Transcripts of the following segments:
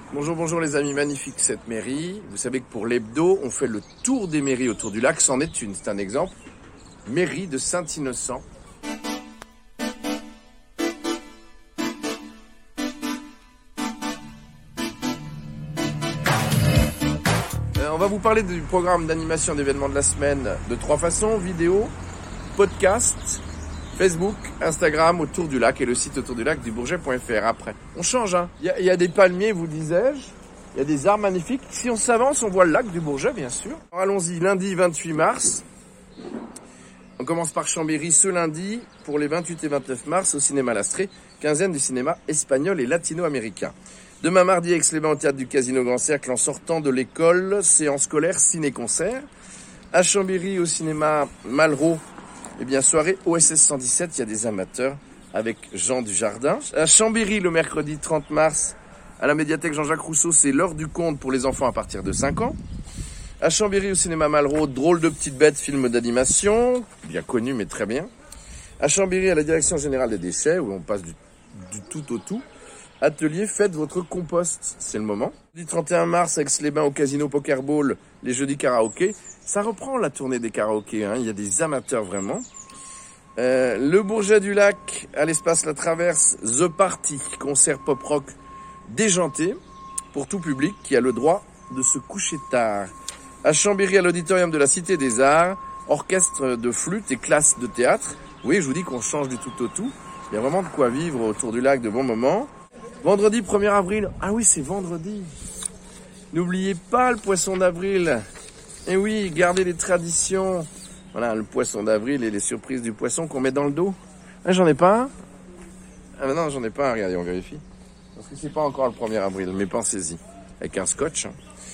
Bonjour les amis, magnifique cette mairie. Vous savez que pour l'hebdo, on fait le tour des mairies autour du lac. C'en est une, c'est un exemple. Mairie de Saint-Innocent. On va vous parler du programme d'animation d'événements de la semaine de 3 façons: vidéo, podcast, Facebook, Instagram autour du lac et le site autour du lac du Bourget.fr. Après, on change, hein. Il y a des palmiers, vous disais-je. Il y a des arbres magnifiques. Si on s'avance, on voit le lac du Bourget, bien sûr. Alors, allons-y, lundi 28 mars. On commence par Chambéry ce lundi pour les 28 et 29 mars au cinéma L'Astrée, quinzaine du cinéma espagnol et latino-américain. Demain mardi, Aix-les-Bains au théâtre du Casino Grand Cercle en sortant de l'école, séance scolaire, ciné-concert. À Chambéry au cinéma Malraux, soirée OSS 117, il y a des amateurs avec Jean Dujardin. À Chambéry le mercredi 30 mars, à la médiathèque Jean-Jacques Rousseau, c'est l'heure du conte pour les enfants à partir de 5 ans. À Chambéry au cinéma Malraux, drôle de petite bête, film d'animation, bien connu mais très bien. À Chambéry à la direction générale des déchets, où on passe du tout au tout. Atelier, faites votre compost, c'est le moment. Du 31 mars, Aix-les-Bains au Casino Pokerball, les jeudis karaoké. Ça reprend la tournée des karaokés, hein. Il y a des amateurs vraiment. Le Bourget du Lac, à l'espace La Traverse, The Party, concert pop-rock déjanté pour tout public qui a le droit de se coucher tard. À Chambéry, à l'auditorium de la Cité des Arts, orchestre de flûte et classe de théâtre. Oui, je vous dis qu'on change du tout au tout. Il y a vraiment de quoi vivre autour du lac de bons moments. Vendredi 1er avril. Ah oui, c'est vendredi. N'oubliez pas le poisson d'avril. Et oui, gardez les traditions. Voilà, le poisson d'avril et les surprises du poisson qu'on met dans le dos. Ah, j'en ai pas un. Ah non, j'en ai pas un. Regardez, on vérifie. Parce que c'est pas encore le 1er avril, mais pensez-y. Avec un scotch.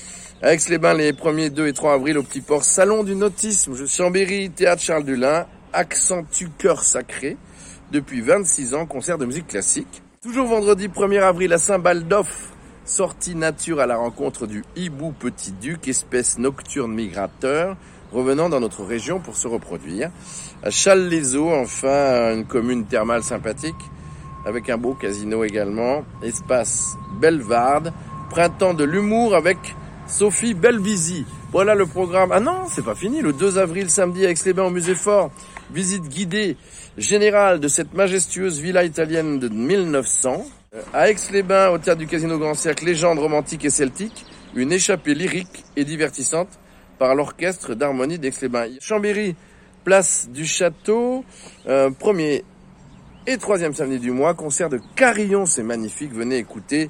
À Aix-les-Bains, les 1er, 2 et 3 avril, au Petit Port, salon du nautisme. Chambéry, théâtre Charles Dulin, accentue cœur sacré. Depuis 26 ans, concert de musique classique. Toujours vendredi 1er avril à Saint-Baldoff, sortie nature à la rencontre du hibou petit-duc, espèce nocturne migrateur, revenant dans notre région pour se reproduire. À Challes-les-Eaux, enfin, une commune thermale sympathique, avec un beau casino également. Espace Bellevarde, printemps de l'humour avec Sophie Belvisi. Voilà le programme. Ah non, c'est pas fini. Le 2 avril, samedi, à Aix-les-Bains au Musée Fort. Visite guidée générale de cette majestueuse villa italienne de 1900. À Aix-les-Bains, au théâtre du Casino Grand Cercle, légende romantique et celtique. Une échappée lyrique et divertissante par l'orchestre d'harmonie d'Aix-les-Bains. Chambéry, place du Château. 1er et 3e samedi du mois. Concert de carillon, c'est magnifique. Venez écouter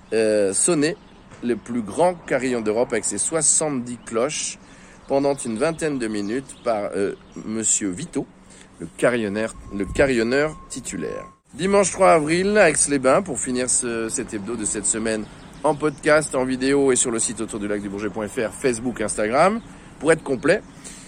sonner le plus grand carillon d'Europe avec ses 70 cloches pendant une vingtaine de minutes par Monsieur Vito, le carillonneur titulaire. Dimanche 3 avril à Aix-les-Bains pour finir cet hebdo de cette semaine en podcast, en vidéo et sur le site autour du lac du Bourget.fr, Facebook, Instagram pour être complet.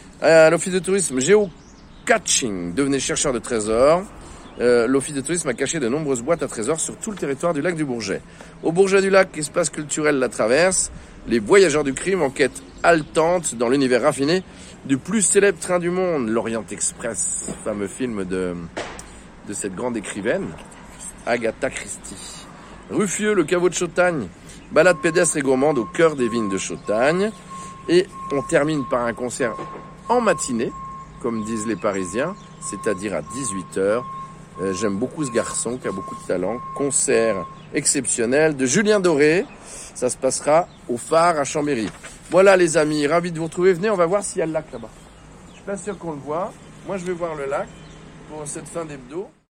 À l'Office de tourisme Géocaching, devenez chercheur de trésors. L'Office de tourisme a caché de nombreuses boîtes à trésors sur tout le territoire du lac du Bourget. Au Bourget du Lac, espace culturel La Traverse, les voyageurs du crime enquêtent haletante dans l'univers raffiné du plus célèbre train du monde, l'Orient Express, fameux film de cette grande écrivaine, Agatha Christie. Ruffieux, le caveau de Chautagne, balade pédestre et gourmande au cœur des vignes de Chautagne. Et on termine par un concert en matinée, comme disent les Parisiens, c'est-à-dire à 18h. J'aime beaucoup ce garçon qui a beaucoup de talent. Concert exceptionnel de Julien Doré. Ça se passera au phare à Chambéry. Voilà les amis, ravi de vous retrouver. Venez, on va voir s'il y a le lac là-bas. Je suis pas sûr qu'on le voit. Moi, je vais voir le lac pour cette fin d'hebdo.